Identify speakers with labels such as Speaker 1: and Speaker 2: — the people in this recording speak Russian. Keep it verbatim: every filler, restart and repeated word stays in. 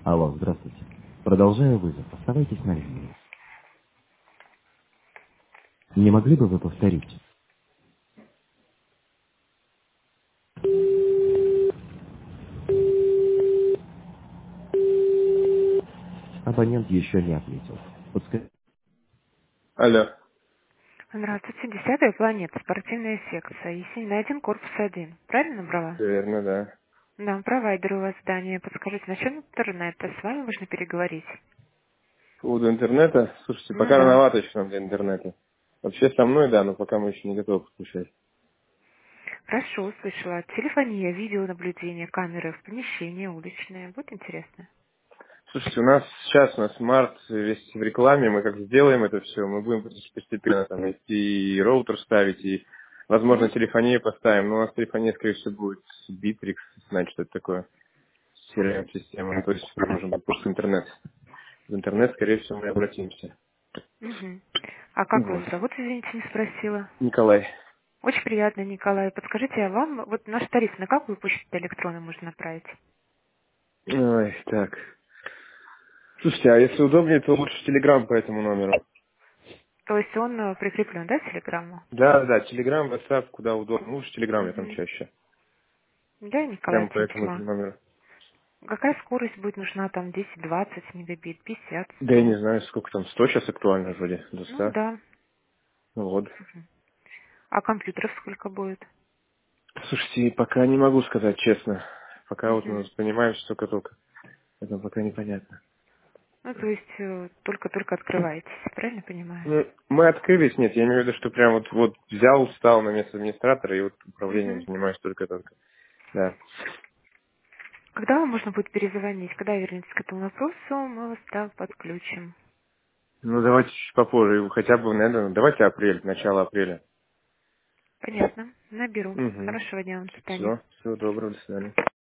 Speaker 1: Алло, здравствуйте. Продолжаю вызов. Оставайтесь на линии. Не могли бы вы повторить? Абонент еще не ответил. Подска- Алло.
Speaker 2: Здравствуйте, десятая планета, спортивная секция, Есенина один, корпус один. Правильно набрала?
Speaker 1: Всё верно, да.
Speaker 2: Да, провайдер у вас здание. Подскажите, насчет интернета, с вами можно переговорить?
Speaker 1: По поводу интернета, слушайте,
Speaker 2: Ну
Speaker 1: пока
Speaker 2: да.
Speaker 1: рановато еще нам для интернета. Вообще со мной, да, но пока мы еще не готовы подключать.
Speaker 2: Хорошо, услышала. Телефония, видеонаблюдение, камеры в помещении, уличные. Будет интересно?
Speaker 1: Слушайте, у нас сейчас, у нас март весь в рекламе, мы как сделаем это все, мы будем постепенно там идти и роутер ставить, и, возможно,
Speaker 2: Угу.
Speaker 1: телефонию поставим, но у нас телефония, скорее всего, будет с Bittrex, знаете, что это такое, си эр эм-система, ну, то есть нам нужен будет просто интернет. В интернет, скорее всего, мы обратимся.
Speaker 2: Угу. А как вас
Speaker 1: Вот.
Speaker 2: зовут, извините, не спросила?
Speaker 1: Николай.
Speaker 2: Очень приятно, Николай. Подскажите, а вам вот наш тариф на какую почту электронную можно направить?
Speaker 1: Ой, так. Слушайте, а если удобнее, то лучше Телеграм по этому номеру.
Speaker 2: То есть он э, прикреплен, да, к телеграмму?
Speaker 1: Да, да, Телеграм, WhatsApp, куда удобно. Лучше Телеграм, я там
Speaker 2: Угу.
Speaker 1: чаще.
Speaker 2: Да, Николай,
Speaker 1: Прямо по этому же
Speaker 2: отлично.
Speaker 1: номеру.
Speaker 2: Какая скорость будет нужна там десять-двадцать мегабит, пятьдесят,
Speaker 1: Да я
Speaker 2: сто?
Speaker 1: не знаю, сколько там, сто сейчас актуально вроде, до
Speaker 2: Ну
Speaker 1: ста.
Speaker 2: да.
Speaker 1: Ну вот.
Speaker 2: А компьютеров сколько будет?
Speaker 1: Слушайте, пока не могу сказать честно. Пока вот мы
Speaker 2: Мгм.
Speaker 1: занимаемся только-только. Это пока непонятно.
Speaker 2: Ну, то есть э, только-только открываетесь, правильно понимаю?
Speaker 1: Ну, мы открылись, нет, я имею в виду, что прям вот, вот взял, встал на место администратора и вот управлением
Speaker 2: Мгм.
Speaker 1: занимаюсь только-только. Да.
Speaker 2: Когда вам можно будет перезвонить? Когда вернетесь к этому вопросу, мы вас да, подключим.
Speaker 1: Ну, давайте чуть попозже, хотя бы, наверное, давайте апрель, начало апреля.
Speaker 2: Понятно. Наберу.
Speaker 1: Угу.
Speaker 2: Хорошего дня вам. До свидания.
Speaker 1: Все, всего доброго, до свидания.